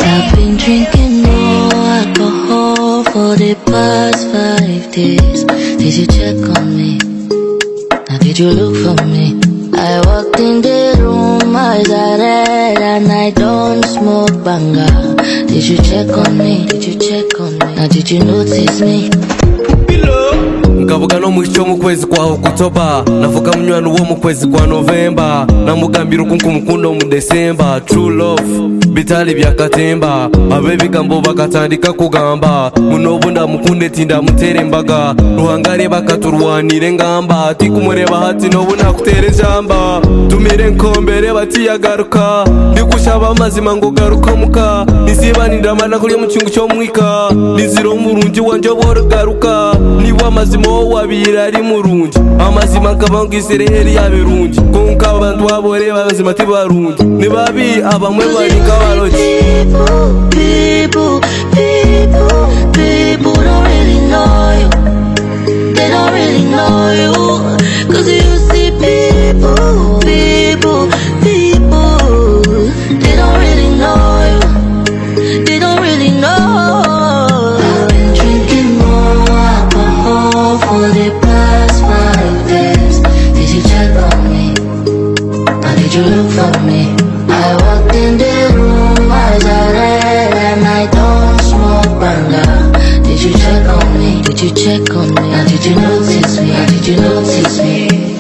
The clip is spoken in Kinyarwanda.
I've been drinking more alcohol for the past 5 days. Did you check on me? Now did you look for me? I walked in the room, eyes are red, and I don't smoke banga. Did you check on me? Did you check on me? Now did you notice me? Nkavuga no mwisho mu kwezi kwa Okutoba, navuga munywano wo mu kwezi kwa November, namugambira ukunku mukundo mu December. True love bitali byakatemba, abebigambo bakatandika kugamba munobu ndamukunde tinda mutere embaga, ruhangare bakaturwanire ngamba ati kumureba hati nobu nakutere jamba, tumire nkombere batiyagaruka ndikushaba amazima ngo garuka muka nisibanira mana kuri mu cyungu cyo mwika niziro murungi wanje borugaruka niwa amazima wabira ari murungi amazima nkabangizere heri yabirungi konka abantu babore bazima tibarungi nibabi abamwe bari People don't really know you. They don't really know you. Cause you see people, they don't really know you. They don't really know. I've been drinking more alcohol for the past 5 days. Did you check on me? Or did you look for me? I walked in the room, eyes are red, and I don't smoke banga. Did you check on me? Did you check on me? Or did you notice me? Or did you notice me?